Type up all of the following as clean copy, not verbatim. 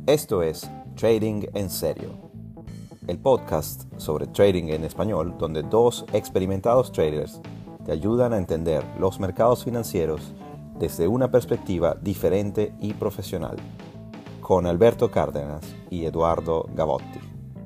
Esto es Trading en Serio, el podcast sobre trading en español donde dos experimentados traders te ayudan a entender los mercados financieros desde una perspectiva diferente y profesional, con Alberto Cárdenas y Eduardo Gavotti.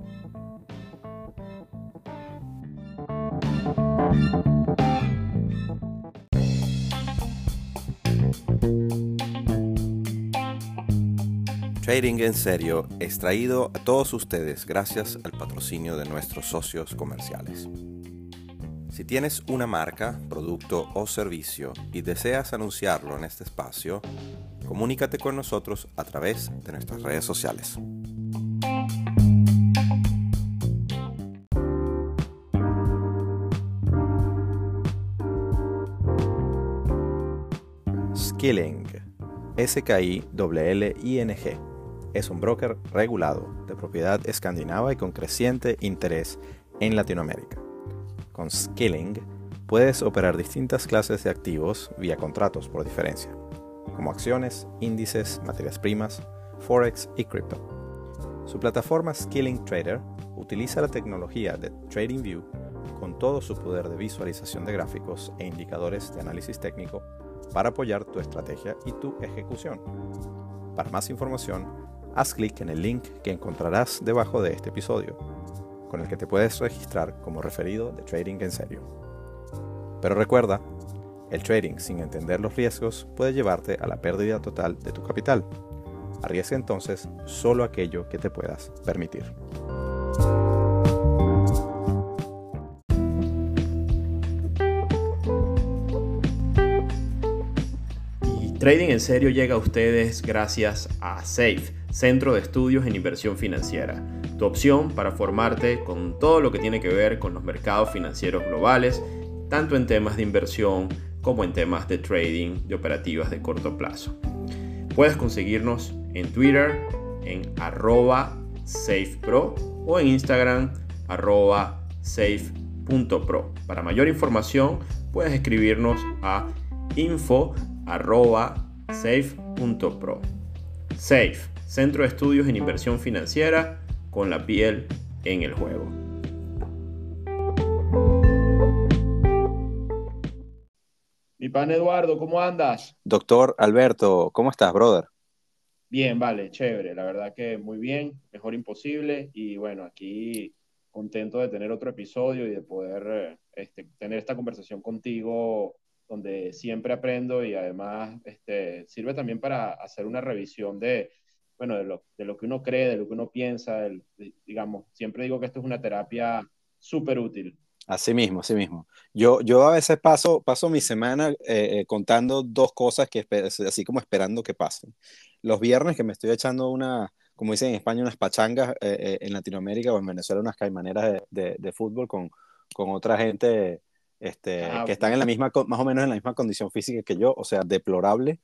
Trading en Serio es traído a todos ustedes gracias al patrocinio de nuestros socios comerciales. Si tienes una marca, producto o servicio y deseas anunciarlo en este espacio, comunícate con nosotros a través de nuestras redes sociales. Skilling, S-K-I-L-L-I-N-G, es un broker regulado de propiedad escandinava y con creciente interés en Latinoamérica. Con Skilling puedes operar distintas clases de activos vía contratos por diferencia, como acciones, índices, materias primas, forex y cripto. Su plataforma Skilling Trader utiliza la tecnología de TradingView con todo su poder de visualización de gráficos e indicadores de análisis técnico para apoyar tu estrategia y tu ejecución. Para más información, haz clic en el link que encontrarás debajo de este episodio, con el que te puedes registrar como referido de Trading en Serio. Pero recuerda, el trading sin entender los riesgos puede llevarte a la pérdida total de tu capital. Arriesga entonces solo aquello que te puedas permitir. Trading en Serio llega a ustedes gracias a SAFE, Centro de Estudios en Inversión Financiera, tu opción para formarte con todo lo que tiene que ver con los mercados financieros globales, tanto en temas de inversión como en temas de trading de operativas de corto plazo. Puedes conseguirnos en Twitter en @safepro o en Instagram @safe.pro. Para mayor información puedes escribirnos a info@safe.pro. SAFE, Centro de Estudios en Inversión Financiera, con la piel en el juego. Mi pan Eduardo, ¿cómo andas? Doctor Alberto, ¿cómo estás, brother? Bien, vale, chévere. La verdad que muy bien, mejor imposible. Y bueno, aquí contento de tener otro episodio y de poder tener esta conversación contigo donde siempre aprendo y además sirve también para hacer una revisión bueno, de lo que uno cree, de lo que uno piensa. Digamos, siempre digo que esto es una terapia súper útil. Así mismo, así mismo. Yo a veces paso mi semana contando dos cosas así como esperando que pasen. Los viernes que me estoy echando como dicen en España, unas pachangas en Latinoamérica o en Venezuela, unas caimaneras de fútbol con otra gente que están en la misma, más o menos en la misma condición física que yo, o sea, deplorable.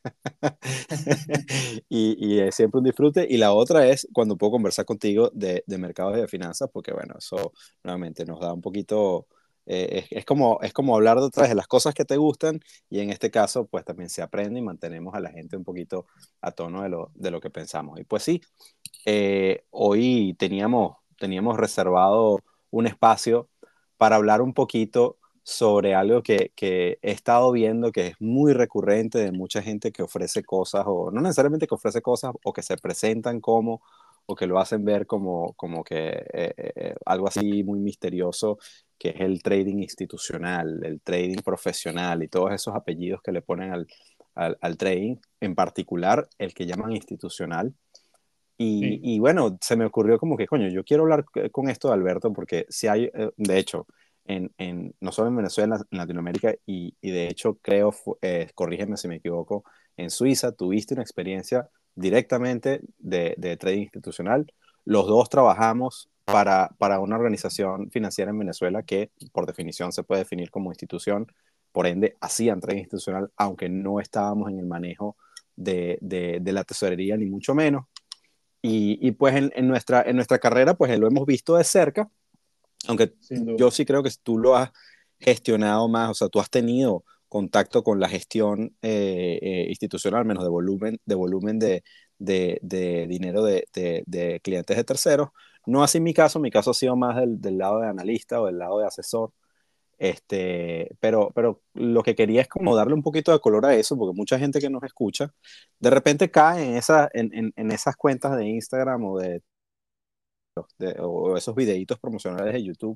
Y es siempre un disfrute. Y la otra es cuando puedo conversar contigo de mercados y de finanzas, porque bueno, eso nuevamente nos da un poquito, es como hablar de otras de las cosas que te gustan y en este caso pues también se aprende y mantenemos a la gente un poquito a tono de lo que pensamos. Y pues sí, hoy teníamos reservado un espacio para hablar un poquito sobre algo que he estado viendo que es muy recurrente de mucha gente que ofrece cosas, o no necesariamente que ofrece cosas, o que se presentan como, o que lo hacen ver como que algo así muy misterioso, que es el trading institucional, el trading profesional y todos esos apellidos que le ponen al trading, en particular el que llaman institucional. Sí. Y bueno, se me ocurrió como que, coño, yo quiero hablar con esto de Alberto porque si hay, de hecho, no solo en Venezuela, en Latinoamérica, y de hecho creo, corrígeme si me equivoco, en Suiza tuviste una experiencia directamente de trading institucional. Los dos trabajamos para una organización financiera en Venezuela que por definición se puede definir como institución, por ende hacían trading institucional, aunque no estábamos en el manejo de la tesorería, ni mucho menos. Y pues en nuestra carrera pues lo hemos visto de cerca, aunque Sin duda. yo sí creo que tú lo has gestionado más, o sea, tú has tenido contacto con la gestión institucional, menos de dinero de clientes de terceros. No así mi caso ha sido más del lado de analista o del lado de asesor. Pero lo que quería es como darle un poquito de color a eso, porque mucha gente que nos escucha de repente cae en esas cuentas de Instagram o esos videitos promocionales de YouTube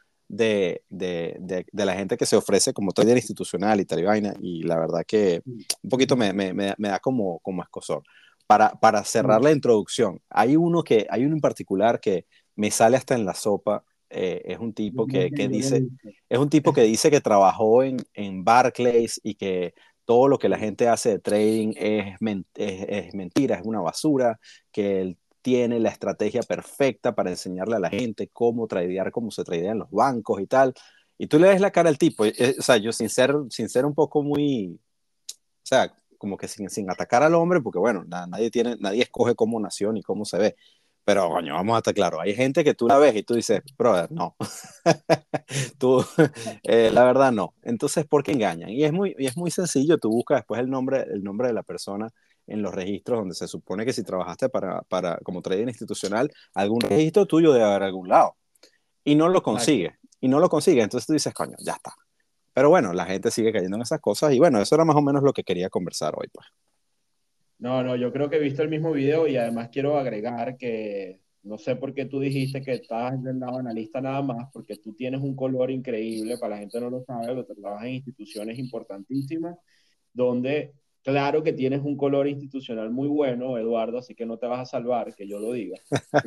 de la gente que se ofrece como trader institucional y tal y vaina, y la verdad que un poquito me da como escozor. Para cerrar la introducción, hay uno en particular que me sale hasta en la sopa. Es un tipo que dice, es un tipo que dice que trabajó en Barclays y que todo lo que la gente hace de trading es mentira, es una basura, que él tiene la estrategia perfecta para enseñarle a la gente cómo tradear, cómo se tradean los bancos y tal. Y tú le ves la cara al tipo, o sea, yo sin ser un poco muy, o sea, como que sin atacar al hombre, porque bueno, nadie escoge cómo nació ni cómo se ve. Pero, coño, vamos a estar claro, hay gente que tú la ves y tú dices, brother, no. tú, la verdad no. Entonces, ¿por qué engañan? Y es muy sencillo, tú buscas después el nombre de la persona en los registros donde se supone que si trabajaste como trader institucional, algún registro tuyo debe haber algún lado. Y no lo Exacto. consigue. Y no lo consigue. Entonces tú dices, coño, ya está. Pero bueno, la gente sigue cayendo en esas cosas y bueno, eso era más o menos lo que quería conversar hoy, pues. No, no, yo creo que he visto el mismo video y además quiero agregar que no sé por qué tú dijiste que estabas del lado analista nada más, porque tú tienes un color increíble, para la gente no lo sabe, pero trabajas en instituciones importantísimas, donde claro que tienes un color institucional muy bueno, Eduardo, así que no te vas a salvar, que yo lo diga.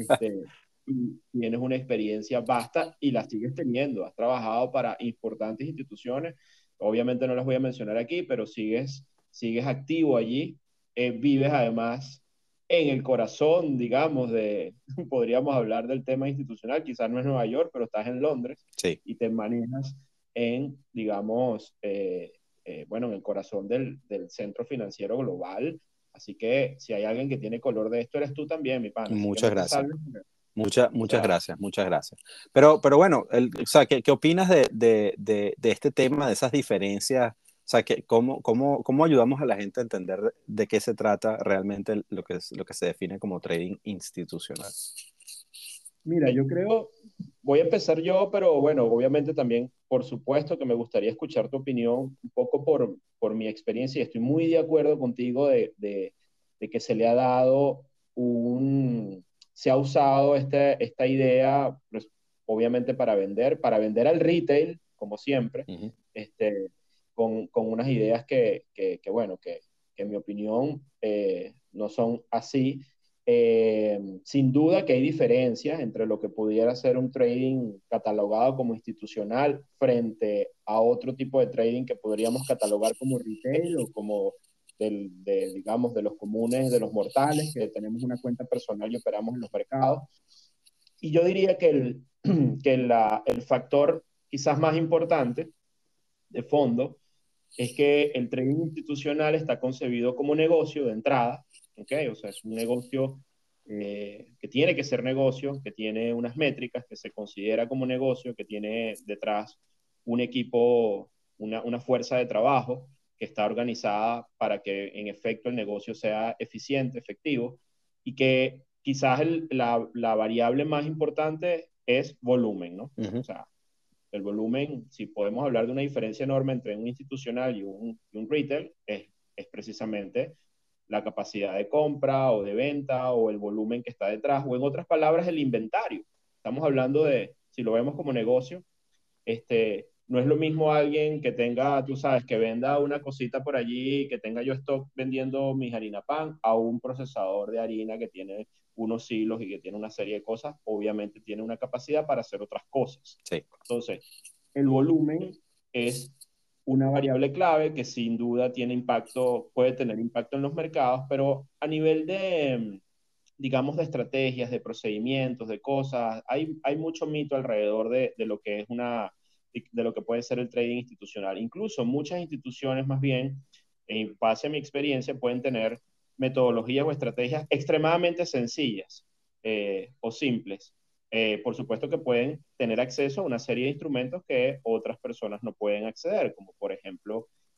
Y tienes una experiencia vasta y la sigues teniendo. Has trabajado para importantes instituciones, obviamente no las voy a mencionar aquí, pero sigues activo allí, vives además en el corazón, digamos, podríamos hablar del tema institucional, quizás no es Nueva York, pero estás en Londres Sí. y te manejas en, digamos, bueno, en el corazón del centro financiero global. Así que si hay alguien que tiene color de esto, eres tú también, mi pana. Así que Muchas no te gracias. salves. O Muchas sea, gracias, muchas gracias. Pero bueno, o sea, ¿qué opinas de este tema, de esas diferencias? O sea, ¿cómo ayudamos a la gente a entender de qué se trata realmente lo que se define como trading institucional? mira, yo creo, voy a empezar yo, pero bueno, obviamente también, por supuesto que me gustaría escuchar tu opinión un poco por mi experiencia y estoy muy de acuerdo contigo de que se le ha dado se ha usado esta idea, pues, obviamente para vender al retail, como siempre, Ujú. este, con unas ideas bueno, que en mi opinión no son así. Sin duda que hay diferencias entre lo que pudiera ser un trading catalogado como institucional frente a otro tipo de trading que podríamos catalogar como retail o como digamos, de los comunes, de los mortales, que tenemos una cuenta personal y operamos en los mercados. Y yo diría que el factor quizás más importante de fondo es que el trading institucional está concebido como negocio de entrada, ¿ok? O sea, es un negocio que tiene que ser negocio, que tiene unas métricas, que se considera como negocio, que tiene detrás un equipo, una fuerza de trabajo que está organizada para que en efecto el negocio sea eficiente, efectivo, y que quizás la variable más importante es volumen, ¿no? O Ujú. sea, el volumen, si podemos hablar de una diferencia enorme entre un institucional y un retail, es precisamente la capacidad de compra o de venta o el volumen que está detrás, o en otras palabras, el inventario. Estamos hablando de, si lo vemos como negocio, no es lo mismo alguien que tenga, tú sabes, que venda una cosita por allí, que tenga yo stock vendiendo mis harina pan, a un procesador de harina que tiene unos hilos y que tiene una serie de cosas, obviamente tiene una capacidad para hacer otras cosas. Sí. Entonces, el volumen es una variable clave que sin duda tiene impacto, puede tener impacto en los mercados, pero a nivel digamos, de estrategias, de procedimientos, de cosas, hay mucho mito alrededor de lo que es de lo que puede ser el trading institucional. Incluso muchas instituciones, más bien, en base a mi experiencia, pueden tener metodologías o estrategias extremadamente sencillas o simples. Por supuesto que pueden tener acceso a una serie de instrumentos que otras personas no pueden acceder, como por ejemplo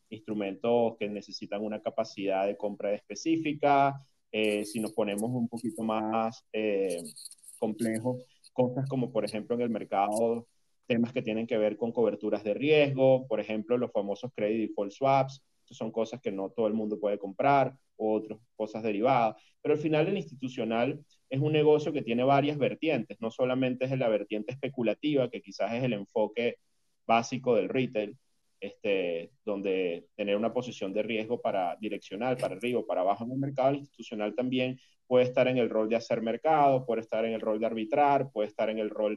instrumentos que necesitan una capacidad de compra específica. Si nos ponemos un poquito más complejos, cosas como por ejemplo en el mercado, temas que tienen que ver con coberturas de riesgo, por ejemplo los famosos credit default swaps, son cosas que no todo el mundo puede comprar, o otras cosas derivadas, pero al final el institucional es un negocio que tiene varias vertientes, no solamente es la vertiente especulativa, que quizás es el enfoque básico del retail, donde tener una posición de riesgo para direccional, para arriba o para abajo en el mercado. El institucional también puede estar en el rol de hacer mercado, puede estar en el rol de arbitrar, puede estar en el rol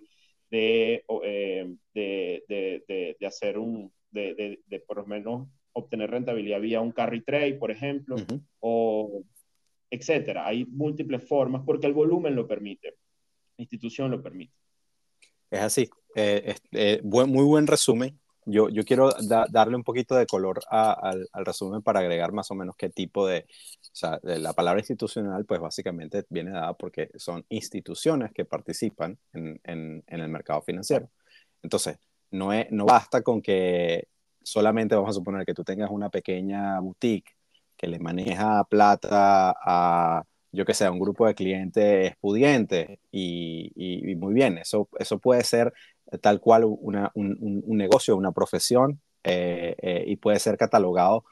de hacer de por lo menos obtener rentabilidad vía un carry trade, por ejemplo, o etcétera. Hay múltiples formas porque el volumen lo permite, la institución lo permite. Es así. Muy buen resumen. Yo quiero darle un poquito de color al resumen para agregar más o menos qué tipo de... O sea, la palabra institucional, pues básicamente viene dada porque son instituciones que participan en el mercado financiero. Entonces, no basta con que solamente vamos a suponer que tú tengas una pequeña boutique que le maneja plata a, yo que sé, a un grupo de clientes pudientes y muy bien, eso puede ser tal cual un negocio, una profesión, y puede ser catalogado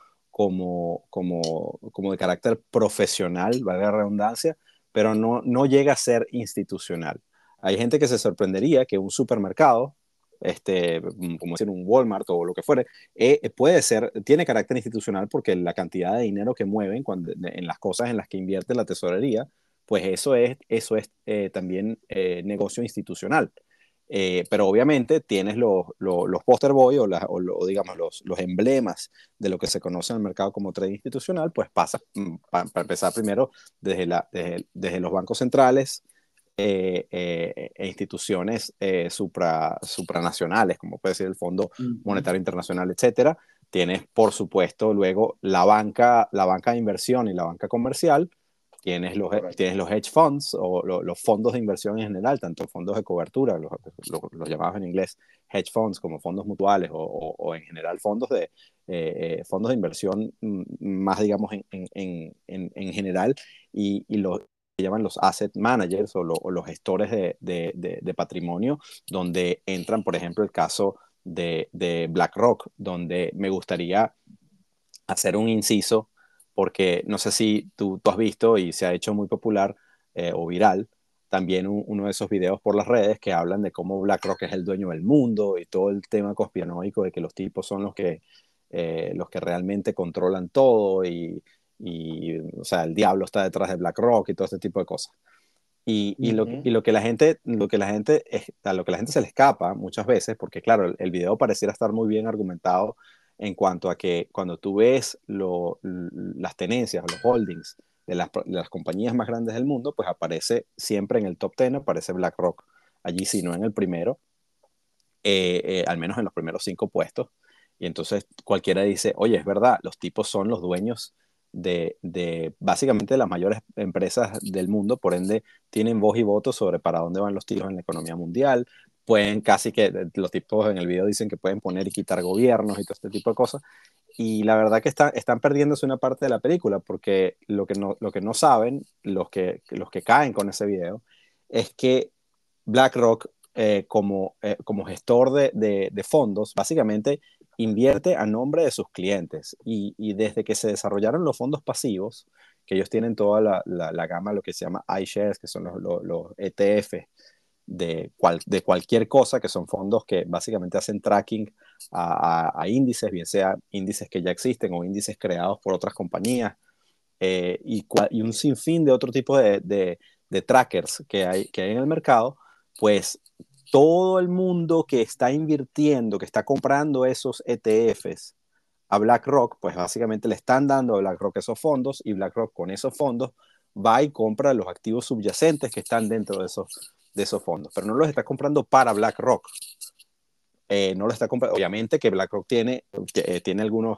como de carácter profesional, valga la redundancia, pero no llega a ser institucional. Hay gente que se sorprendería que un supermercado, como decir un Walmart o lo que fuere, tiene carácter institucional porque la cantidad de dinero que mueven en las cosas en las que invierte la tesorería, pues eso es también negocio institucional. Pero obviamente tienes los poster boy o digamos los emblemas de lo que se conoce en el mercado como trading institucional, pues pasa para empezar primero desde los bancos centrales, e instituciones supranacionales, como puede ser el Fondo Monetario Internacional, etcétera. Tienes, por supuesto, luego la banca de inversión y la banca comercial. Tienes los hedge funds o los fondos de inversión en general, tanto fondos de cobertura, los llamados en inglés hedge funds, como fondos mutuales o en general fondos de inversión más, digamos, en general, y los que llaman los asset managers o los gestores de patrimonio, donde entran, por ejemplo, el caso de BlackRock, donde me gustaría hacer un inciso, porque no sé si tú has visto y se ha hecho muy popular o viral también uno de esos videos por las redes que hablan de cómo BlackRock es el dueño del mundo y todo el tema conspiranoico de que los tipos son los que realmente controlan todo o sea, el diablo está detrás de BlackRock y todo este tipo de cosas. Y lo que a lo que la gente se le escapa muchas veces, porque claro, el video pareciera estar muy bien argumentado en cuanto a que cuando tú ves las tenencias o los holdings de las compañías más grandes del mundo, pues aparece siempre en el top 10, aparece BlackRock allí, si no en el primero, al menos en los primeros 5 puestos. Y entonces cualquiera dice, oye, es verdad, los tipos son los dueños de básicamente las mayores empresas del mundo, por ende tienen voz y voto sobre para dónde van los tiros en la economía mundial. Pueden casi que, los tipos en el video dicen que pueden poner y quitar gobiernos y todo este tipo de cosas. Y la verdad que están perdiéndose una parte de la película, porque lo que no saben los que caen con ese video es que BlackRock, como gestor de fondos, básicamente invierte a nombre de sus clientes. Y desde que se desarrollaron los fondos pasivos, que ellos tienen toda la gama, lo que se llama iShares, que son los ETF de cualquier cosa, que son fondos que básicamente hacen tracking a índices, bien sea índices que ya existen o índices creados por otras compañías, y un sinfín de otro tipo de trackers que hay en el mercado, pues todo el mundo que está invirtiendo, que está comprando esos ETFs a BlackRock, pues básicamente le están dando a BlackRock esos fondos, y BlackRock con esos fondos va y compra los activos subyacentes que están dentro de esos fondos, pero no los está comprando para BlackRock. No lo está comprando. Obviamente que BlackRock tiene algunos,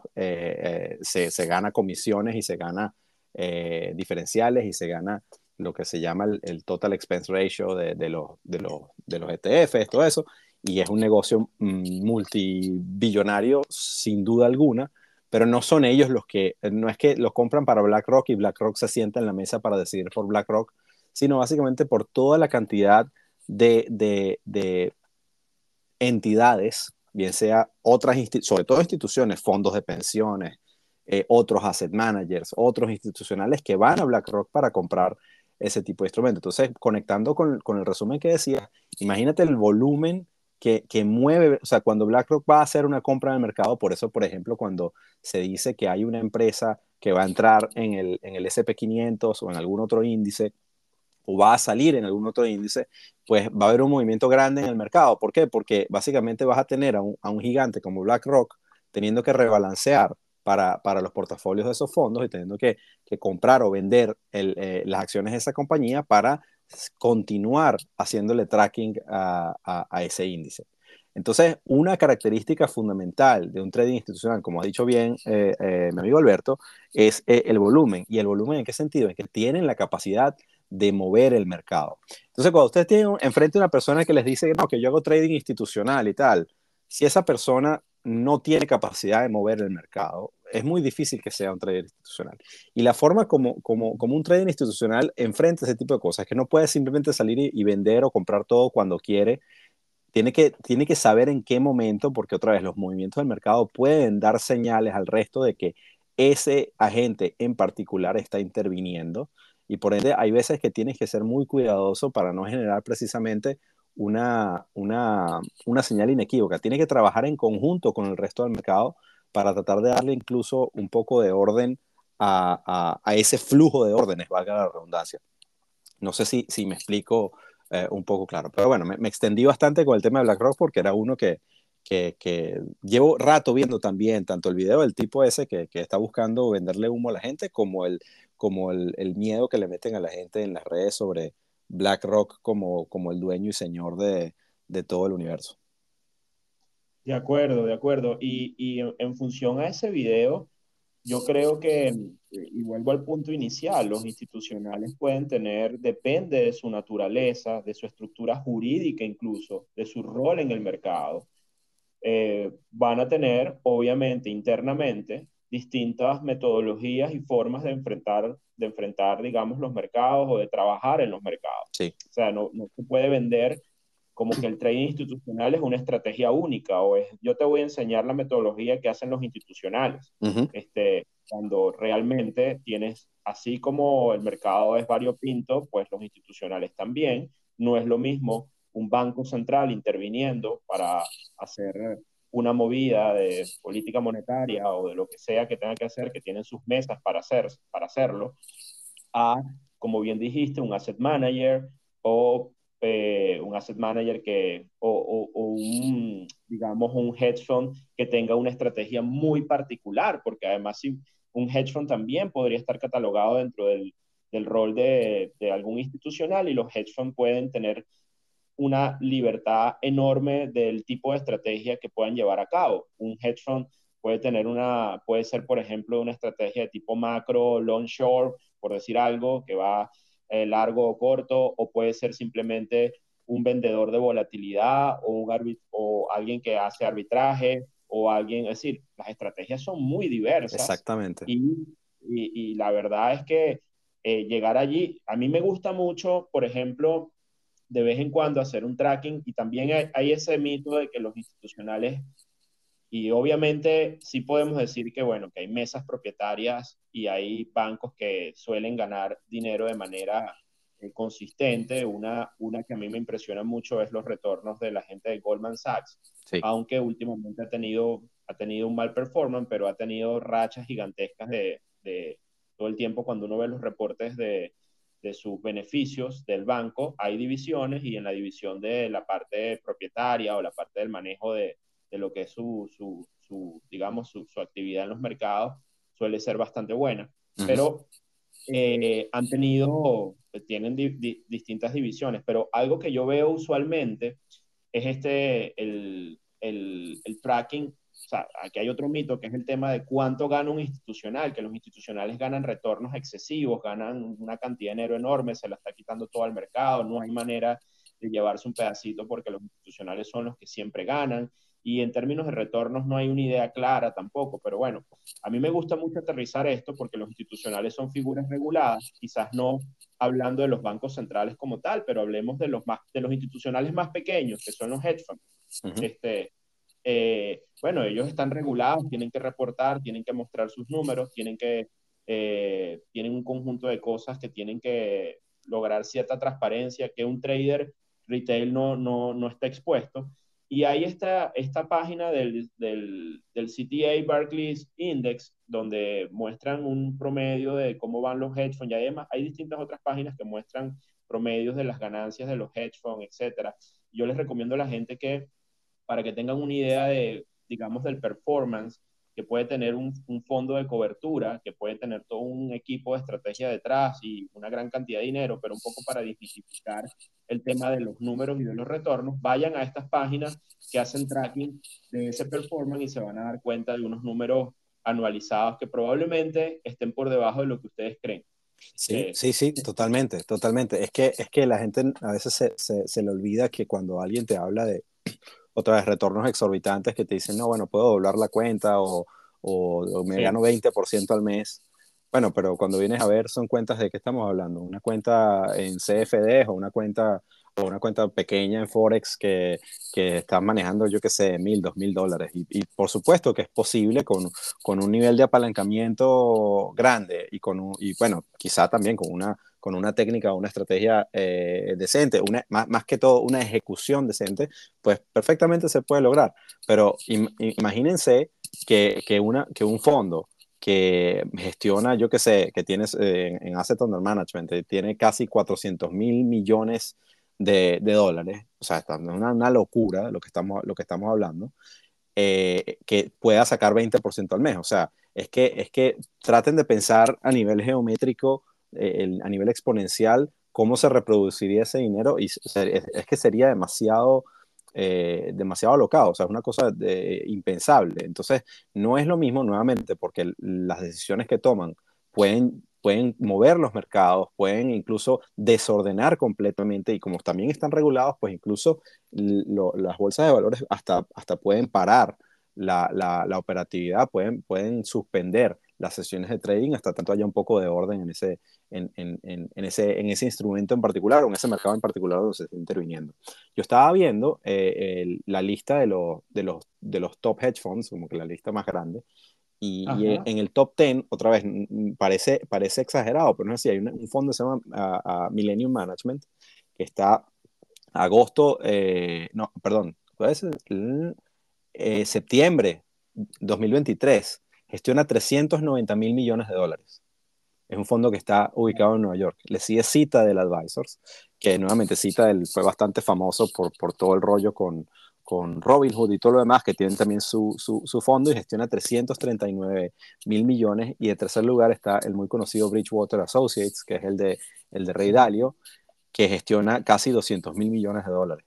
se gana comisiones y se gana diferenciales y se gana lo que se llama el Total Expense Ratio de los ETFs, todo eso, y es un negocio multibillonario sin duda alguna, pero no son ellos los que, no es que los compran para BlackRock y BlackRock se sienta en la mesa para decidir por BlackRock, sino básicamente por toda la cantidad de entidades, bien sea otras, sobre todo instituciones, fondos de pensiones, otros asset managers, otros institucionales que van a BlackRock para comprar ese tipo de instrumentos. Entonces, conectando con el resumen que decías, imagínate el volumen que mueve, o sea, cuando BlackRock va a hacer una compra en el mercado, por eso, por ejemplo, cuando se dice que hay una empresa que va a entrar en el SP 500 o en algún otro índice, o va a salir en algún otro índice, pues va a haber un movimiento grande en el mercado. ¿Por qué? Porque básicamente vas a tener a un gigante como BlackRock teniendo que rebalancear para los portafolios de esos fondos y teniendo que comprar o vender las acciones de esa compañía para continuar haciéndole tracking a ese índice. Entonces, una característica fundamental de un trading institucional, como ha dicho bien mi amigo Alberto, es el volumen. ¿Y el volumen en qué sentido? En que tienen la capacidad de mover el mercado. Entonces, cuando ustedes tienen enfrente a una persona que les dice no, que yo hago trading institucional y tal, si esa persona no tiene capacidad de mover el mercado, es muy difícil que sea un trader institucional. Y la forma como un trader institucional enfrenta ese tipo de cosas, que no puede simplemente salir y vender o comprar todo cuando quiere, tiene que saber en qué momento, porque otra vez los movimientos del mercado pueden dar señales al resto de que ese agente en particular está interviniendo y por ende hay veces que tienes que ser muy cuidadoso para no generar precisamente una señal inequívoca. Tienes que trabajar en conjunto con el resto del mercado para tratar de darle incluso un poco de orden a ese flujo de órdenes, valga la redundancia. No sé si me explico un poco claro, pero bueno, me extendí bastante con el tema de BlackRock porque era uno que llevo rato viendo también, tanto el video del tipo ese que está buscando venderle humo a la gente, como el miedo que le meten a la gente en las redes sobre BlackRock como el dueño y señor de todo el universo. De acuerdo, de acuerdo. Y en función a ese video, yo creo que, y vuelvo al punto inicial, los institucionales pueden tener, depende de su naturaleza, de su estructura jurídica incluso, de su rol en el mercado, van a tener, obviamente, internamente, distintas metodologías y formas de enfrentar, digamos, los mercados o de trabajar en los mercados. Sí. O sea, no se puede vender como que el trading institucional es una estrategia única o es yo te voy a enseñar la metodología que hacen los institucionales. Uh-huh. Cuando realmente tienes, así como el mercado es variopinto, pues los institucionales también. No es lo mismo un banco central interviniendo para hacer una movida de política monetaria o de lo que sea que tenga que hacer, que tienen sus mesas para hacerlo, a, como bien dijiste, un asset manager o un asset manager o un, digamos, un hedge fund que tenga una estrategia muy particular, porque además si un hedge fund también podría estar catalogado dentro del rol de algún institucional y los hedge funds pueden tener una libertad enorme del tipo de estrategia que puedan llevar a cabo. Un hedge fund puede ser, por ejemplo, una estrategia de tipo macro, long short, por decir algo, que va largo o corto, o puede ser simplemente un vendedor de volatilidad o alguien que hace arbitraje o alguien, es decir, las estrategias son muy diversas Exactamente. y la verdad es que llegar allí, a mí me gusta mucho, por ejemplo, de vez en cuando hacer un tracking y también hay ese mito de que los institucionales, y obviamente sí podemos decir que, bueno, que hay mesas propietarias y hay bancos que suelen ganar dinero de manera consistente. Una que a mí me impresiona mucho es los retornos de la gente de Goldman Sachs, Sí. aunque últimamente ha tenido un mal performance, pero ha tenido rachas gigantescas de todo el tiempo cuando uno ve los reportes de sus beneficios del banco, hay divisiones y en la división de la parte propietaria o la parte del manejo de lo que es digamos, su actividad en los mercados suele ser bastante buena. Uh-huh. Pero tienen distintas divisiones, pero algo que yo veo usualmente es el tracking. O sea, aquí hay otro mito que es el tema de cuánto gana un institucional, que los institucionales ganan retornos excesivos, ganan una cantidad de dinero enorme, se la está quitando todo al mercado, no hay manera de llevarse un pedacito porque los institucionales son los que siempre ganan y en términos de retornos no hay una idea clara tampoco, pero bueno, a mí me gusta mucho aterrizar esto porque los institucionales son figuras reguladas, quizás no hablando de los bancos centrales como tal, pero hablemos de los institucionales más pequeños, que son los hedge funds. Ujú. Bueno, ellos están regulados, tienen que reportar, tienen que mostrar sus números, tienen un conjunto de cosas que tienen que lograr cierta transparencia que un trader retail no está expuesto. Y ahí está esta página del CTA Barclays Index, donde muestran un promedio de cómo van los hedge funds. Y además hay distintas otras páginas que muestran promedios de las ganancias de los hedge funds, etcétera. Yo les recomiendo a la gente que, para que tengan una idea de, digamos, del performance que puede tener un fondo de cobertura, que puede tener todo un equipo de estrategia detrás y una gran cantidad de dinero, pero un poco para dignificar el tema de los números y de los retornos, vayan a estas páginas que hacen tracking de ese performance y se van a dar cuenta de unos números anualizados que probablemente estén por debajo de lo que ustedes creen. Sí, sí, sí, totalmente, totalmente. Es que la gente a veces se le olvida que cuando alguien te habla de otra vez retornos exorbitantes que te dicen, no, bueno, puedo doblar la cuenta o me Sí, gano 20% al mes. Bueno, pero cuando vienes a ver, son cuentas de qué estamos hablando. Una cuenta en CFDs o una cuenta pequeña en Forex que estás manejando, yo qué sé, 1.000, 2.000 dólares. Y por supuesto que es posible con un nivel de apalancamiento grande y bueno, quizá también con una técnica o una estrategia decente, más que todo una ejecución decente, pues perfectamente se puede lograr. Pero imagínense que un fondo que gestiona, yo qué sé, que tienes en Asset Under Management, tiene casi 400.000 millones de dólares, o sea, es una locura lo que estamos hablando, que pueda sacar 20% al mes. O sea, es que traten de pensar a nivel geométrico, a nivel exponencial, cómo se reproduciría ese dinero y es que sería demasiado alocado, o sea, es una cosa impensable. Entonces, no es lo mismo nuevamente porque las decisiones que toman pueden mover los mercados, pueden incluso desordenar completamente y como también están regulados, pues incluso las bolsas de valores hasta pueden parar la operatividad, pueden suspender las sesiones de trading hasta tanto haya un poco de orden en ese instrumento en particular o en ese mercado en particular donde se está interviniendo. Yo estaba viendo la lista de los top hedge funds, como que la lista más grande, y ajá, en el top 10, otra vez, parece exagerado, pero no es así, hay un fondo que se llama Millennium Management, que está agosto, no, perdón, puede ser septiembre 2023, gestiona 390.000 millones de dólares. Es un fondo que está ubicado en Nueva York. Le sigue Citadel Advisors, que nuevamente Citadel fue bastante famoso por todo el rollo con Robinhood y todo lo demás, que tienen también su fondo y gestiona 339.000 millones. Y en tercer lugar está el muy conocido Bridgewater Associates, que es el de Ray Dalio, que gestiona casi 200.000 millones de dólares.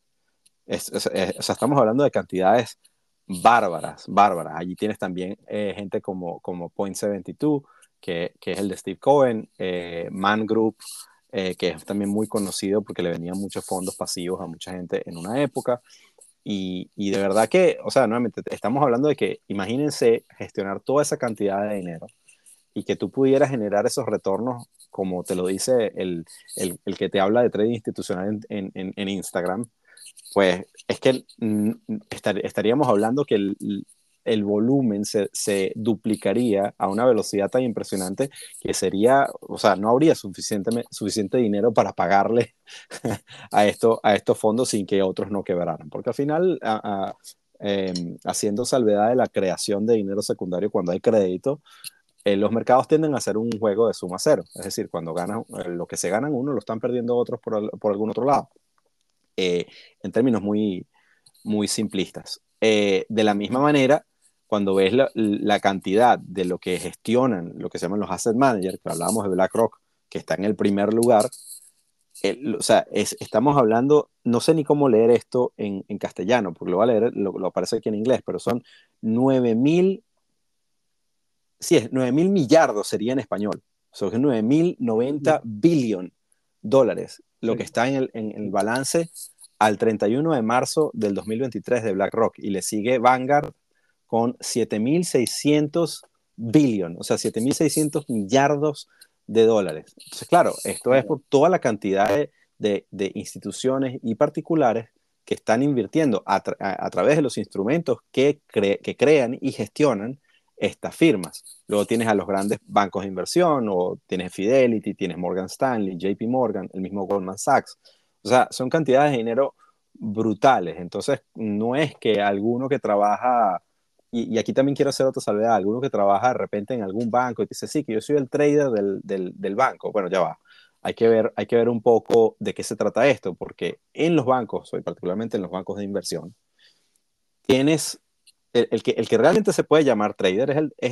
O sea, estamos hablando de cantidades bárbaras, bárbaras. Allí tienes también gente como Point72, que es el de Steve Cohen, Man Group, que es también muy conocido porque le venían muchos fondos pasivos a mucha gente en una época. Y de verdad que, o sea, nuevamente, estamos hablando de que imagínense gestionar toda esa cantidad de dinero y que tú pudieras generar esos retornos, como te lo dice el que te habla de trading institucional en Instagram, pues es que estaríamos hablando que el volumen se duplicaría a una velocidad tan impresionante que sería, o sea, no habría suficiente dinero para pagarle a estos fondos sin que otros no quebraran. Porque al final, haciendo salvedad de la creación de dinero secundario cuando hay crédito, los mercados tienden a hacer un juego de suma cero. Es decir, cuando ganan, lo que se ganan uno lo están perdiendo otros por algún otro lado. eh, en términos muy, muy simplistas. De la misma manera, cuando ves la cantidad de lo que gestionan, lo que se llaman los asset managers, que hablábamos de BlackRock, que está en el primer lugar, o sea, estamos hablando, no sé ni cómo leer esto en castellano, porque lo voy a leer, lo aparece aquí en inglés, pero son 9.000, sí, es 9.000 millardos sería en español, son 9.090 billion dólares, lo que está en el balance al 31 de marzo del 2023 de BlackRock y le sigue Vanguard con 7.600 billion, o sea, 7.600 millardos de dólares. Entonces, claro, esto es por toda la cantidad de instituciones y particulares que están invirtiendo a través de los instrumentos que crean y gestionan estas firmas. Luego tienes a los grandes bancos de inversión, o tienes Fidelity, tienes Morgan Stanley, JP Morgan, el mismo Goldman Sachs. O sea, son cantidades de dinero brutales. Entonces, no es que alguno que trabaja, y aquí también quiero hacer otra salvedad, alguno que trabaja de repente en algún banco y te dice, sí, que yo soy el trader del banco. Bueno, ya va. Hay que ver un poco de qué se trata esto, porque en los bancos, y particularmente en los bancos de inversión, tienes el que realmente se puede llamar trader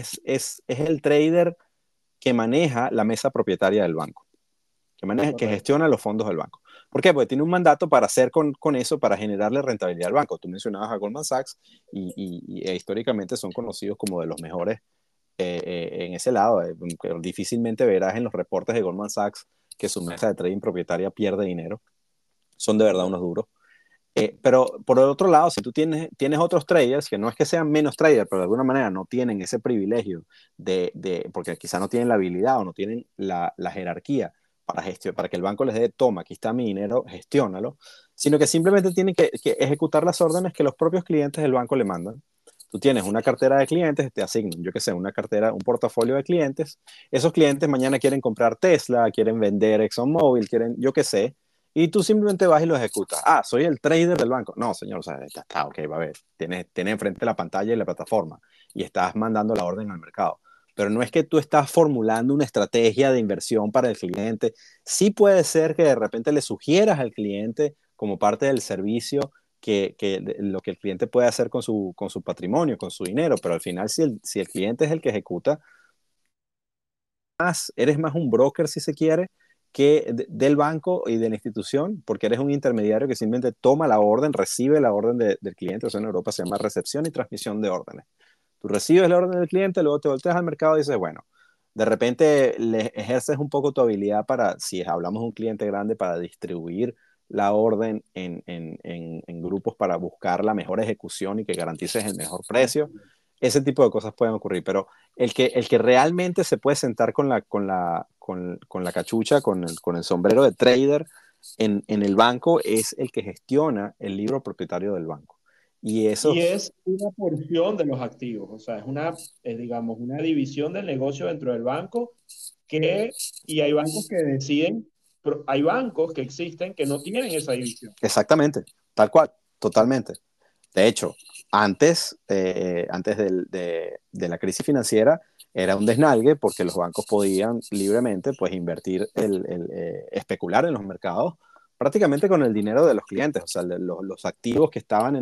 es el trader que maneja la mesa propietaria del banco, que Correcto. gestiona los fondos del banco. ¿Por qué? Porque tiene un mandato para hacer con eso, para generarle rentabilidad al banco. Tú mencionabas a Goldman Sachs históricamente son conocidos como de los mejores en ese lado. Difícilmente verás en los reportes de Goldman Sachs que su mesa de trading propietaria pierde dinero. Son de verdad unos Correcto. duros. Pero por el otro lado, si tú tienes otros traders que no es que sean menos traders, pero de alguna manera no tienen ese privilegio porque quizá no tienen la habilidad o no tienen la jerarquía para que el banco les dé, toma, aquí está mi dinero, gestiónalo, sino que simplemente tienen que ejecutar las órdenes que los propios clientes del banco le mandan. Tú tienes una cartera de clientes, te asignan, yo qué sé, una cartera, un portafolio de clientes. Esos clientes mañana quieren comprar Tesla, quieren vender ExxonMobil, quieren, yo qué sé, y tú simplemente vas y lo ejecutas. Ah, soy el trader del banco. No, señor, o sea, está, ok, va a ver. Tienes enfrente la pantalla y la plataforma y estás mandando la orden al mercado. Pero no es que tú estás formulando una estrategia de inversión para el cliente. Sí puede ser que de repente le sugieras al cliente como parte del servicio lo que el cliente puede hacer con su patrimonio, con su dinero, pero al final si el cliente es el que ejecuta, eres más un broker, si se quiere, del banco y de la institución, porque eres un intermediario que simplemente toma la orden, recibe la orden del cliente. O sea, en Europa se llama recepción y transmisión de órdenes. Tú recibes la orden del cliente, luego te volteas al mercado y dices, bueno, de repente le ejerces un poco tu habilidad para, si hablamos de un cliente grande, para distribuir la orden en grupos para buscar la mejor ejecución y que garantices el mejor precio. Ese tipo de cosas pueden ocurrir, pero el que realmente se puede sentar con la cachucha, con el sombrero de trader en el banco es el que gestiona el libro propietario del banco. Y Y esos, es una porción de los activos, o sea, es una, digamos, una división del negocio dentro del banco que, y hay bancos que deciden, pero hay bancos que existen que no tienen esa división. exactamente, tal cual, totalmente. De hecho, antes de la crisis financiera, era un desnalgue porque los bancos podían libremente pues, invertir, especular en los mercados prácticamente con el dinero de los clientes, o sea, los activos que estaban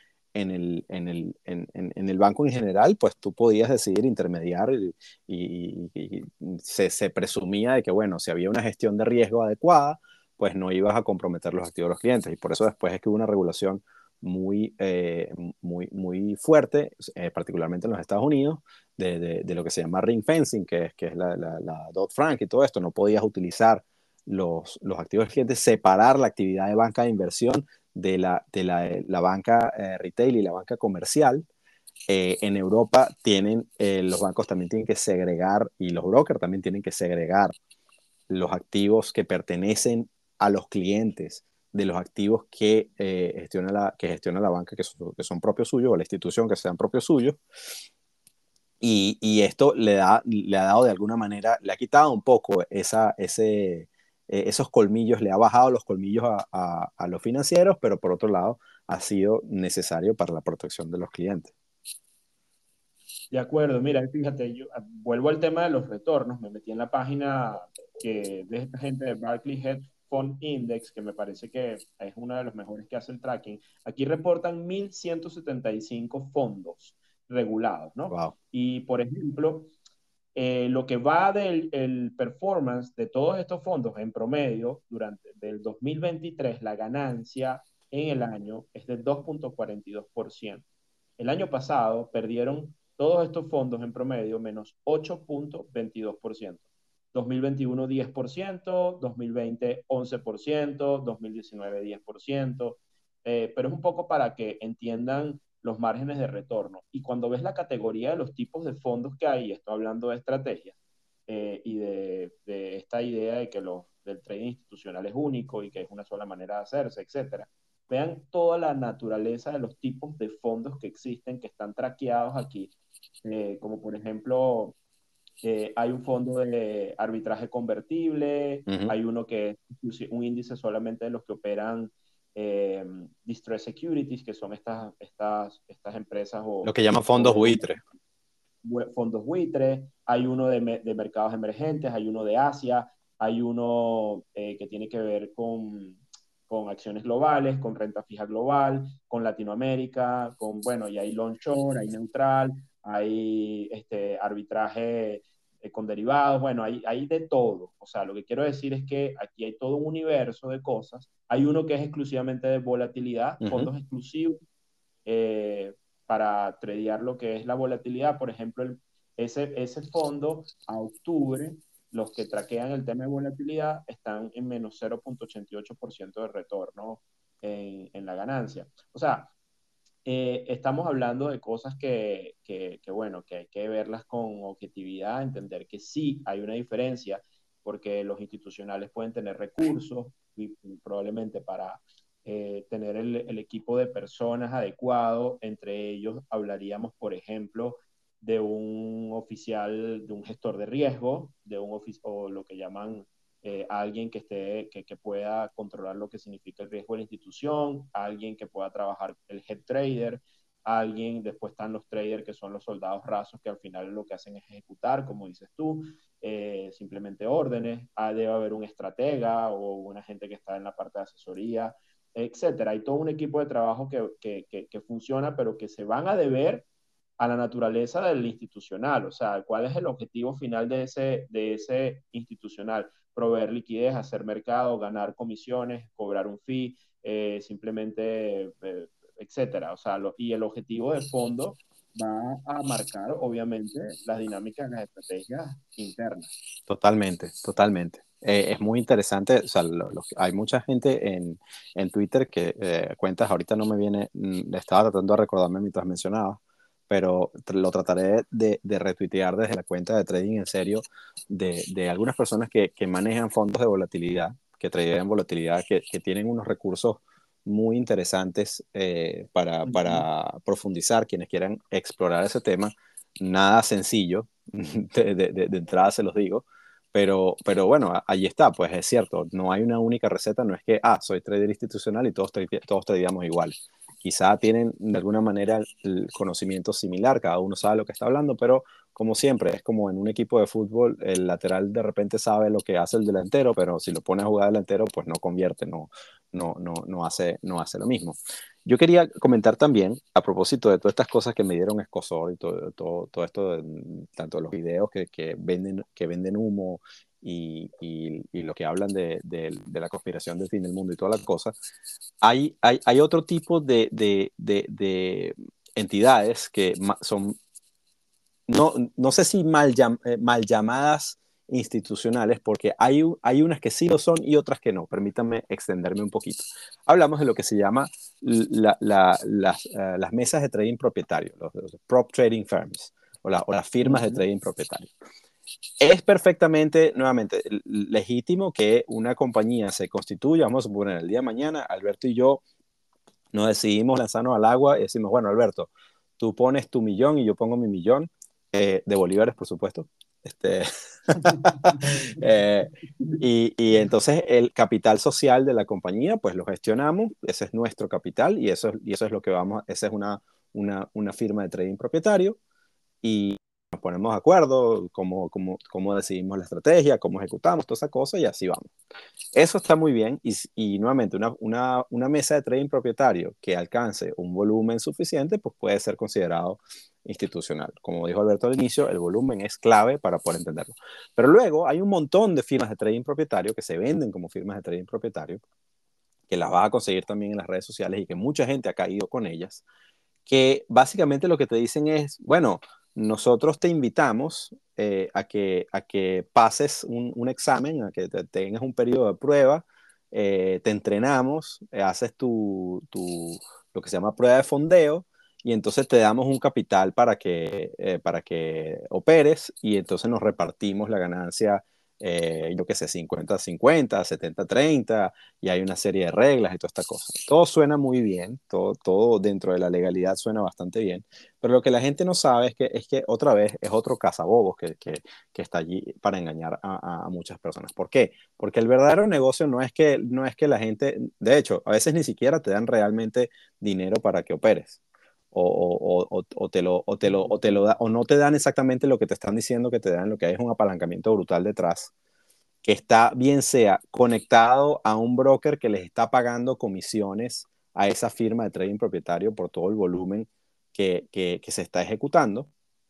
en el banco en general, pues tú podías decidir intermediar y se presumía de que, bueno, si había una gestión de riesgo adecuada, pues no ibas a comprometer los activos de los clientes. Y por eso después es que hubo una regulación muy fuerte, particularmente en los Estados Unidos, de lo que se llama ring fencing, que es la Dodd-Frank y todo esto. No podías utilizar los activos del cliente, separar la actividad de banca de inversión la banca retail y la banca comercial. En Europa los bancos también tienen que segregar y los brokers también tienen que segregar los activos que pertenecen a los clientes de los activos que gestiona la banca, que son propios suyos, o la institución que sean propios suyos. Y esto le ha dado de alguna manera, le ha quitado un poco esos colmillos, le ha bajado los colmillos a los financieros, pero por otro lado ha sido necesario para la protección de los clientes. De acuerdo, mira, fíjate, yo vuelvo al tema de los retornos, me metí en la página de esta gente de Barclays Hedge Fund Index, que me parece que es uno de los mejores que hace el tracking. Aquí reportan 1.175 fondos regulados, ¿no? Wow. Y, por ejemplo, lo que va del el performance de todos estos fondos en promedio durante del 2023, la ganancia en el año es del 2,42%. El año pasado perdieron todos estos fondos en promedio menos 8,22%. 2021 10%, 2020 11%, 2019 10%. pero es un poco para que entiendan los márgenes de retorno. Y cuando ves la categoría de los tipos de fondos que hay, estoy hablando de estrategias, y de esta idea de que del trading institucional es único y que es una sola manera de hacerse, etcétera. Vean toda la naturaleza de los tipos de fondos que existen, que están traqueados aquí, como por ejemplo, hay un fondo de arbitraje convertible, Ujú. hay uno que es un índice solamente de los que operan eh, distress securities, que son estas empresas Lo que llaman fondos o buitres. fondos buitres, hay uno de mercados emergentes, hay uno de Asia, hay uno que tiene que ver con acciones globales, con renta fija global, con Latinoamérica, bueno, y hay long-short, hay neutral, hay arbitraje con derivados, bueno, hay de todo. O sea, lo que quiero decir es que aquí hay todo un universo de cosas. Hay uno que es exclusivamente de volatilidad, Ujú. fondos exclusivos, eh, para tradear lo que es la volatilidad. Por ejemplo, ese fondo a octubre, los que traquean el tema de volatilidad están en menos 0,88% de retorno en la ganancia. O sea, estamos hablando de cosas bueno, que hay que verlas con objetividad, entender que sí hay una diferencia, porque los institucionales pueden tener recursos y probablemente para tener el equipo de personas adecuado. Entre ellos hablaríamos, por ejemplo, de un oficial, de un gestor de riesgo, o lo que llaman alguien que pueda controlar lo que significa el riesgo de la institución, alguien que pueda trabajar el head trader, alguien, después están los traders que son los soldados rasos que al final lo que hacen es ejecutar, como dices tú, simplemente órdenes, debe haber un estratega o una gente que está en la parte de asesoría, etcétera. Hay todo un equipo de trabajo que funciona, pero que se van a deber a la naturaleza del institucional, o sea, cuál es el objetivo final de ese institucional, proveer liquidez, hacer mercado, ganar comisiones, cobrar un fee, simplemente, etcétera. O sea, y el objetivo de fondo va a marcar, obviamente, las dinámicas de las estrategias internas. Totalmente, totalmente. Es muy interesante, o sea, hay mucha gente en Twitter que cuentas, ahorita no me viene, estaba tratando de recordarme mientras mencionaba, pero lo trataré de retuitear desde la cuenta de Trading en Serio de algunas personas que manejan fondos de volatilidad, que tradean volatilidad, que tienen unos recursos muy interesantes Uh -huh. para profundizar, quienes quieran explorar ese tema. Nada sencillo, de entrada se los digo, pero bueno, ahí está, pues es cierto, no hay una única receta, no es que, soy trader institucional y todos tradeamos igual. Quizá tienen de alguna manera el conocimiento similar, cada uno sabe lo que está hablando, pero como siempre, es como en un equipo de fútbol, el lateral de repente sabe lo que hace el delantero, pero si lo pone a jugar delantero, pues no convierte, no hace lo mismo. Yo quería comentar también, a propósito de todas estas cosas que me dieron escozor y todo esto, tanto los videos que venden humo y lo que hablan de la conspiración del fin del mundo y toda la cosa, hay otro tipo de entidades que son, no sé si mal llamadas institucionales, porque hay unas que sí lo son y otras que no. Permítanme extenderme un poquito. Hablamos de lo que se llama las mesas de trading propietario, los prop trading firms, o las Uh firmas de -huh. trading propietario. Es perfectamente, nuevamente, legítimo que una compañía se constituya. Vamos a suponer, el día de mañana, Alberto y yo nos decidimos lanzarnos al agua y decimos, bueno, Alberto, tú pones tu millón y yo pongo mi millón, de bolívares, por supuesto. Este, eh, y entonces el capital social de la compañía, pues lo gestionamos, ese es nuestro capital y eso es lo que esa es una firma de trading propietario, y nos ponemos de acuerdo, cómo decidimos la estrategia, cómo ejecutamos, toda esa cosa, y así vamos. Eso está muy bien, y nuevamente una mesa de trading propietario que alcance un volumen suficiente, pues puede ser considerado institucional. Como dijo Alberto al inicio, el volumen es clave para poder entenderlo. Pero luego hay un montón de firmas de trading propietario que se venden como firmas de trading propietario, que las vas a conseguir también en las redes sociales y que mucha gente ha caído con ellas, que básicamente lo que te dicen es, bueno, nosotros te invitamos a que pases un examen, a que tengas un periodo de prueba, te entrenamos, haces lo que se llama prueba de fondeo y entonces te damos un capital para que operes y entonces nos repartimos la ganancia, yo qué sé, 50-50, 70-30 y hay una serie de reglas y toda esta cosa. Todo suena muy bien, todo dentro de la legalidad suena bastante bien, pero lo que la gente no sabe es que otra vez es otro cazabobos que está allí para engañar a muchas personas. ¿Por qué? Porque el verdadero negocio no es que la gente, de hecho, a veces ni siquiera te dan realmente dinero para que operes. O no te dan exactamente lo que te están diciendo que te dan, lo que hay es un apalancamiento brutal detrás, que está bien sea conectado a un broker que les está pagando comisiones a esa firma de trading propietario por todo el volumen que se está ejecutando.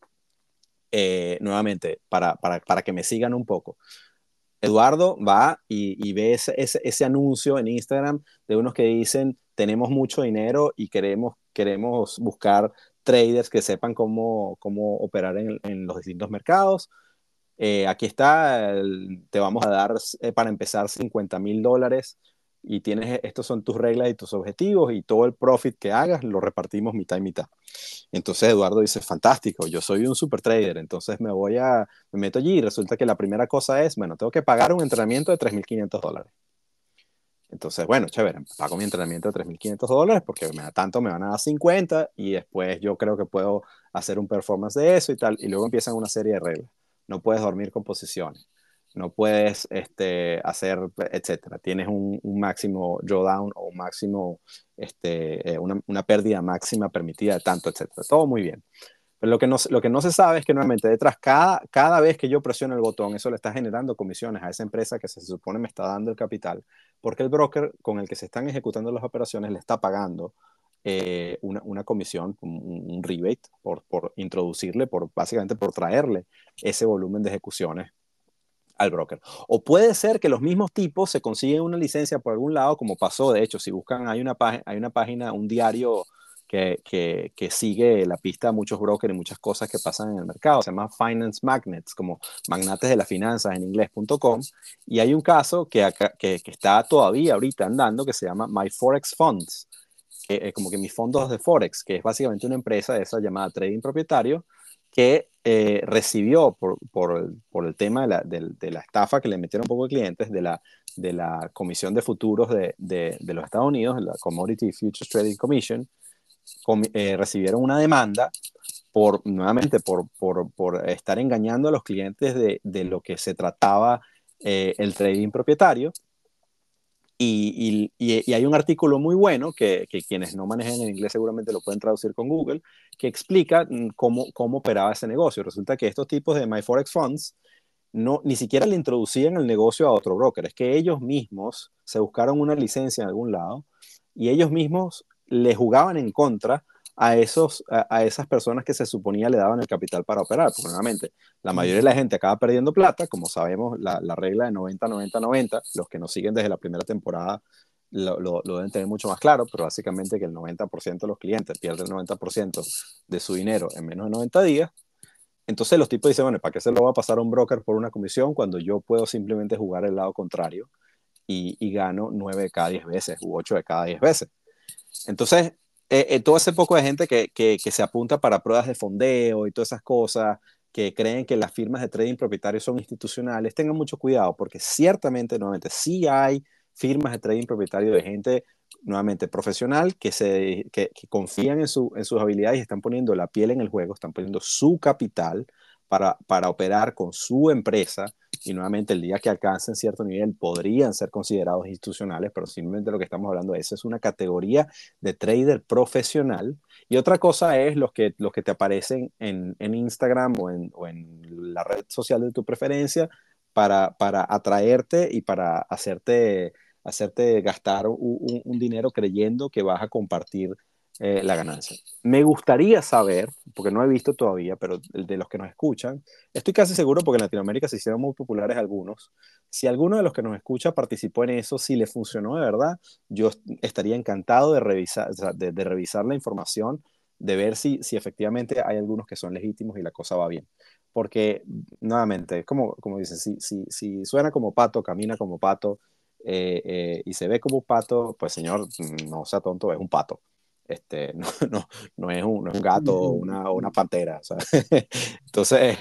Nuevamente, para que me sigan un poco. Eduardo va y ve ese anuncio en Instagram de unos que dicen, tenemos mucho dinero y queremos buscar traders que sepan cómo operar en los distintos mercados. Aquí está, te vamos a dar para empezar $50,000 y estos son tus reglas y tus objetivos y todo el profit que hagas lo repartimos mitad y mitad. Entonces Eduardo dice, fantástico, yo soy un super trader, entonces me meto allí y resulta que la primera cosa es, bueno, tengo que pagar un entrenamiento de $3,500. Entonces, bueno, chévere, pago mi entrenamiento de $3,500 porque me van a dar 50 y después yo creo que puedo hacer un performance de eso y tal. Y luego empiezan una serie de reglas. No puedes dormir con posiciones, no puedes hacer, etcétera. Tienes un máximo drawdown o un máximo, una pérdida máxima permitida de tanto, etcétera. Todo muy bien. Pero lo que no se sabe es que nuevamente detrás, cada vez que yo presiono el botón, eso le está generando comisiones a esa empresa que se supone me está dando el capital, porque el broker con el que se están ejecutando las operaciones le está pagando una comisión, un rebate, por introducirle, básicamente por traerle ese volumen de ejecuciones al broker. O puede ser que los mismos tipos se consiguen una licencia por algún lado, como pasó, de hecho, si buscan, hay una página, un diario que sigue la pista de muchos brokers y muchas cosas que pasan en el mercado. Se llama Finance Magnets, como magnates de las finanzas en inglés.com. Y hay un caso que está todavía ahorita andando que se llama My Forex Funds, como que mis fondos de Forex, que es básicamente una empresa de esa llamada Trading Propietario, que recibió por el tema de la estafa que le metieron un poco de clientes de la Comisión de Futuros de los Estados Unidos, la Commodity Futures Trading Commission, recibieron una demanda nuevamente por estar engañando a los clientes de lo que se trataba el trading propietario. Y hay un artículo muy bueno que quienes no manejan el inglés seguramente lo pueden traducir con Google, que explica cómo operaba ese negocio. Resulta que estos tipos de My Forex Funds ni siquiera le introducían el negocio a otro broker, es que ellos mismos se buscaron una licencia en algún lado y ellos mismos le jugaban en contra a esas personas que se suponía le daban el capital para operar, porque nuevamente la mayoría de la gente acaba perdiendo plata, como sabemos la regla de 90-90-90, los que nos siguen desde la primera temporada lo deben tener mucho más claro, pero básicamente que el 90% de los clientes pierden el 90% de su dinero en menos de 90 días. Entonces los tipos dicen, bueno, ¿para qué se lo va a pasar a un broker por una comisión cuando yo puedo simplemente jugar el lado contrario y gano 9 de cada 10 veces u 8 de cada 10 veces? Entonces, todo ese poco de gente que se apunta para pruebas de fondeo y todas esas cosas, que creen que las firmas de trading propietarios son institucionales, tengan mucho cuidado, porque ciertamente, nuevamente, sí hay firmas de trading propietario de gente, nuevamente, profesional, que confían en sus habilidades y están poniendo la piel en el juego, están poniendo su capital para operar con su empresa y nuevamente el día que alcancen cierto nivel podrían ser considerados institucionales, pero simplemente lo que estamos hablando es una categoría de trader profesional. Y otra cosa es los que te aparecen en Instagram o en la red social de tu preferencia para atraerte y para hacerte gastar un dinero creyendo que vas a compartir la ganancia. Me gustaría saber, porque no he visto todavía, pero de los que nos escuchan, estoy casi seguro porque en Latinoamérica se hicieron muy populares algunos. Si alguno de los que nos escucha participó en eso, si le funcionó de verdad, yo estaría encantado de revisar, o sea, de revisar la información, de ver si efectivamente hay algunos que son legítimos y la cosa va bien. Porque, nuevamente, como dicen, si suena como pato, camina como pato, y se ve como un pato, pues señor, no sea tonto, es un pato. No, no, no es un gato o una pantera. O sea. Entonces,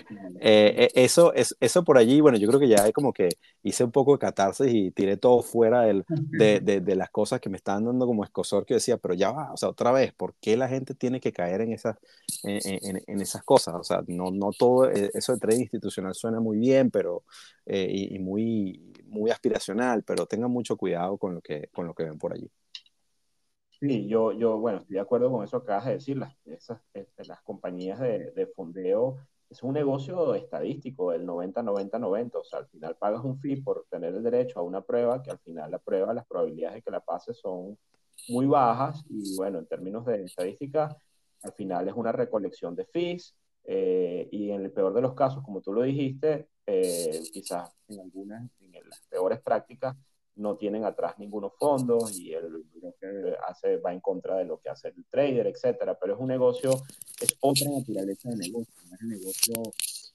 eso por allí, bueno, yo creo que ya es como que hice un poco de catarsis y tiré todo fuera de las cosas que me estaban dando como escozor, que decía, pero ya va, o sea, otra vez, ¿por qué la gente tiene que caer en esas cosas? O sea, no todo eso de trading institucional suena muy bien, pero y muy aspiracional, pero tengan mucho cuidado con lo que ven por allí. Sí, bueno, estoy de acuerdo con eso que acabas de decir. Las compañías de fondeo es un negocio estadístico, el 90-90-90. O sea, al final pagas un fee por tener el derecho a una prueba, que al final la prueba, las probabilidades de que la pases son muy bajas. Y bueno, en términos de estadística, al final es una recolección de fees. Y en el peor de los casos, como tú lo dijiste, quizás en las peores prácticas no tienen atrás ningunos fondos y el broker va en contra de lo que hace el trader, etcétera. Pero es un negocio, es otra naturaleza de negocio, no es el negocio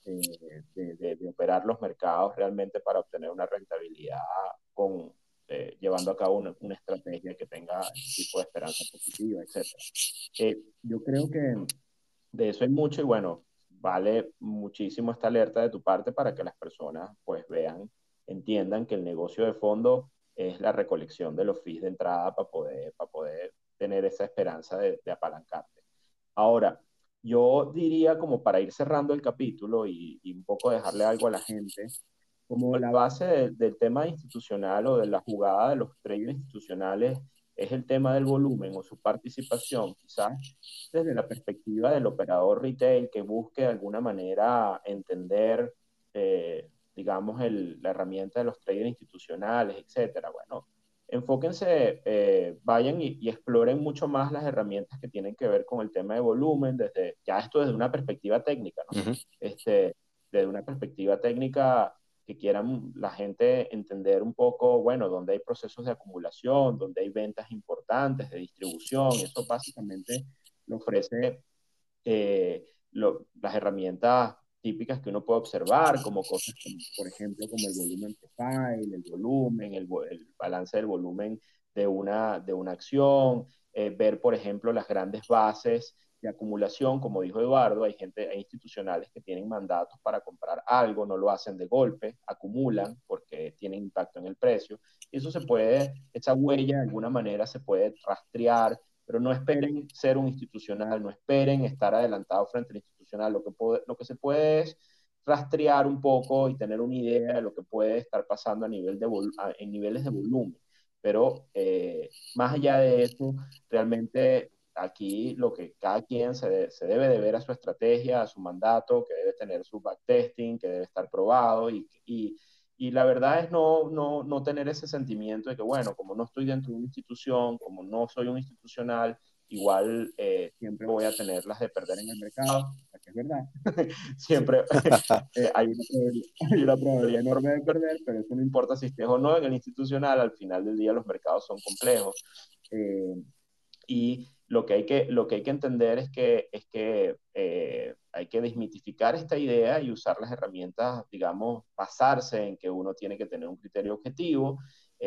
de operar los mercados realmente para obtener una rentabilidad llevando a cabo una estrategia que tenga ese tipo de esperanza positiva, etcétera. Yo creo que de eso hay mucho y bueno, vale muchísimo esta alerta de tu parte para que las personas pues vean, entiendan que el negocio de fondo es la recolección de los fees de entrada para poder tener esa esperanza de apalancarte. Ahora, yo diría como para ir cerrando el capítulo y un poco dejarle algo a la gente, como la base del tema institucional o de la jugada de los traders institucionales es el tema del volumen o su participación, quizás desde la perspectiva del operador retail que busque de alguna manera entender, digamos, la herramienta de los traders institucionales, etcétera. Bueno, enfóquense, vayan y exploren mucho más las herramientas que tienen que ver con el tema de volumen, ya esto desde una perspectiva técnica, ¿no? Ujú. Desde una perspectiva técnica que quieran la gente entender un poco, bueno, dónde hay procesos de acumulación, dónde hay ventas importantes de distribución, eso básicamente lo ofrece las herramientas típicas que uno puede observar, como cosas como, por ejemplo, como el volumen profile, el volumen, el balance del volumen de una acción, ver, por ejemplo, las grandes bases de acumulación, como dijo Eduardo, hay institucionales que tienen mandatos para comprar algo, no lo hacen de golpe, acumulan porque tienen impacto en el precio, y esa huella de alguna manera se puede rastrear, pero no esperen ser un institucional, no esperen estar adelantado frente al institucional. Lo que se puede es rastrear un poco y tener una idea de lo que puede estar pasando en niveles de volumen. Pero más allá de eso, realmente aquí lo que cada quien se debe de ver a su estrategia, a su mandato, que debe tener su backtesting, que debe estar probado y la verdad es no tener ese sentimiento de que, bueno, como no estoy dentro de una institución, como no soy un institucional, igual siempre voy a tener las de perder en el mercado, que es verdad. Siempre hay una probabilidad enorme de perder, pero eso no importa si estés o no en el institucional, al final del día los mercados son complejos. Eh, y lo que hay que entender es que hay que desmitificar esta idea y usar las herramientas, digamos, basarse en que uno tiene que tener un criterio objetivo.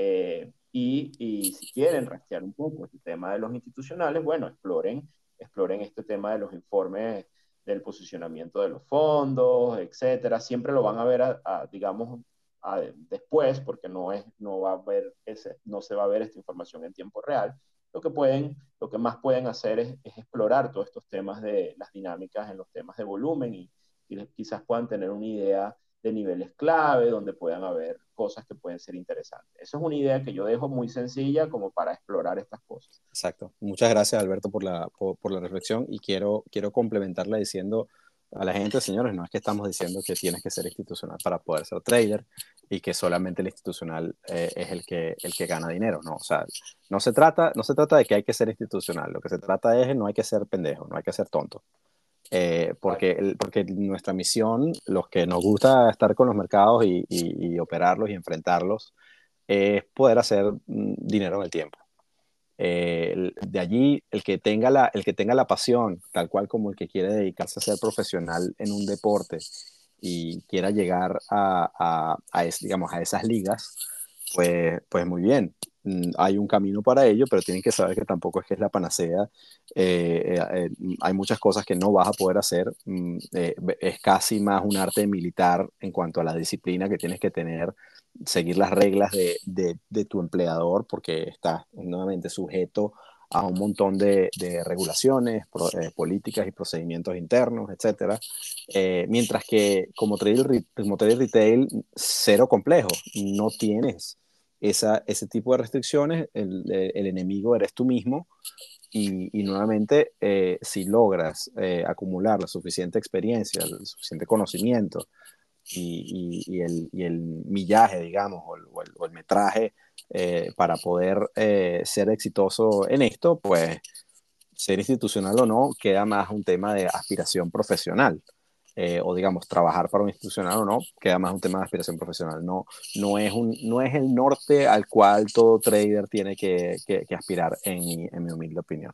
Y si quieren rastrear un poco este tema de los institucionales, bueno, exploren este tema de los informes del posicionamiento de los fondos, etcétera. Siempre lo van a ver, digamos, después, porque no se va a ver esta información en tiempo real. Lo que más pueden hacer es explorar todos estos temas de las dinámicas en los temas de volumen y quizás puedan tener una idea de niveles clave donde puedan haber cosas que pueden ser interesantes. Esa es una idea que yo dejo muy sencilla como para explorar estas cosas. Exacto. Muchas gracias, Alberto, por la reflexión y quiero complementarla diciendo a la gente, señores, no es que estamos diciendo que tienes que ser institucional para poder ser trader y que solamente el institucional es el que gana dinero, no, o sea, no se trata de que hay que ser institucional, lo que se trata es no hay que ser pendejo, no hay que ser tonto. Porque nuestra misión, los que nos gusta estar con los mercados y operarlos y enfrentarlos, es poder hacer dinero en el tiempo. De allí, el que tenga la pasión, tal cual como el que quiere dedicarse a ser profesional en un deporte y quiera llegar digamos, a esas ligas, Pues muy bien. Hay un camino para ello, pero tienen que saber que tampoco es que es la panacea. Hay muchas cosas que no vas a poder hacer. Es casi más un arte militar en cuanto a la disciplina que tienes que tener, seguir las reglas de tu empleador, porque estás nuevamente sujeto a un montón de regulaciones, políticas y procedimientos internos, etcétera. Mientras que como trader retail, cero complejo, no tienes ese tipo de restricciones, el enemigo eres tú mismo y nuevamente, si logras acumular la suficiente experiencia, el suficiente conocimiento y el millaje, digamos, o el metraje para poder ser exitoso en esto, pues ser institucional o no queda más un tema de aspiración profesional. O digamos, trabajar para un institucional o no, queda más un tema de aspiración profesional. No es el norte al cual todo trader tiene que aspirar, en mi humilde opinión.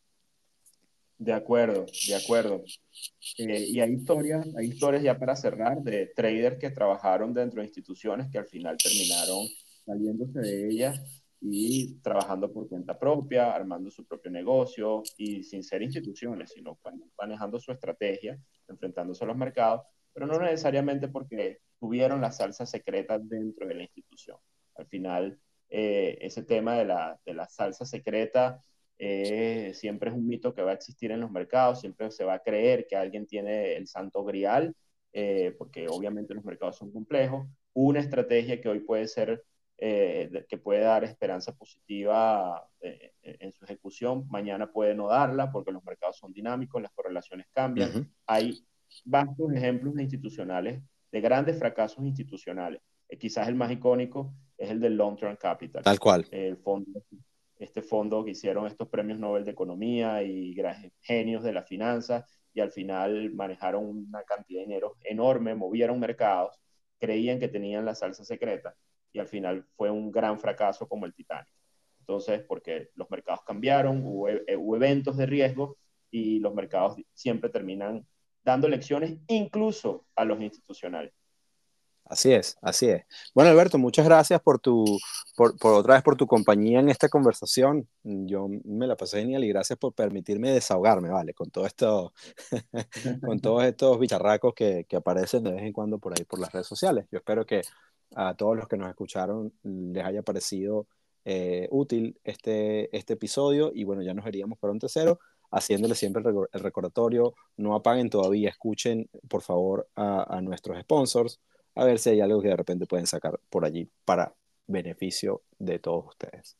De acuerdo, de acuerdo. Y hay historias ya para cerrar de traders que trabajaron dentro de instituciones que al final terminaron saliéndose de ellas y trabajando por cuenta propia, armando su propio negocio y sin ser instituciones, sino manejando su estrategia, enfrentándose a los mercados, pero no necesariamente porque tuvieron la salsa secreta dentro de la institución. Al final, ese tema de la salsa secreta siempre es un mito que va a existir en los mercados, siempre se va a creer que alguien tiene el santo grial, porque obviamente los mercados son complejos. Una estrategia que hoy puede ser, que puede dar esperanza positiva en su ejecución, mañana puede no darla porque los mercados son dinámicos, las correlaciones cambian. Uh-huh. Hay vastos ejemplos de institucionales, de grandes fracasos institucionales. Quizás el más icónico es el del Long Term Capital, Tal cual. el fondo este fondo que hicieron estos premios Nobel de Economía y genios de la finanza, y al final manejaron una cantidad de dinero enorme, movieron mercados, creían que tenían la salsa secreta, y al final fue un gran fracaso como el Titanic. Entonces, porque los mercados cambiaron, hubo eventos de riesgo, y los mercados siempre terminan dando lecciones incluso a los institucionales. Así es, así es. Bueno, Alberto, muchas gracias por otra vez por tu compañía en esta conversación. Yo me la pasé genial y gracias por permitirme desahogarme, ¿vale? Con todo esto, con todos estos bicharracos que aparecen de vez en cuando por ahí por las redes sociales. Yo espero que a todos los que nos escucharon les haya parecido útil este episodio y bueno, ya nos veríamos para un tercero, haciéndole siempre el recordatorio. No apaguen todavía, escuchen por favor a nuestros sponsors, a ver si hay algo que de repente pueden sacar por allí para beneficio de todos ustedes.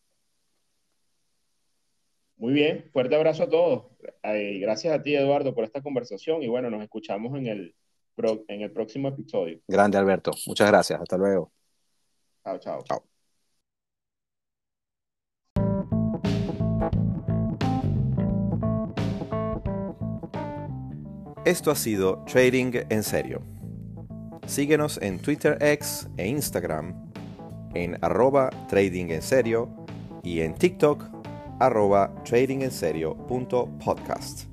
Muy bien, fuerte abrazo a todos. Gracias a ti, Eduardo, por esta conversación y bueno, nos escuchamos en el próximo episodio. Grande, Alberto. Muchas gracias. Hasta luego. Chao, chao. Chao. Esto ha sido Trading en Serio. Síguenos en Twitter X e Instagram en @tradingenserio y en TikTok @tradingenserio.podcast.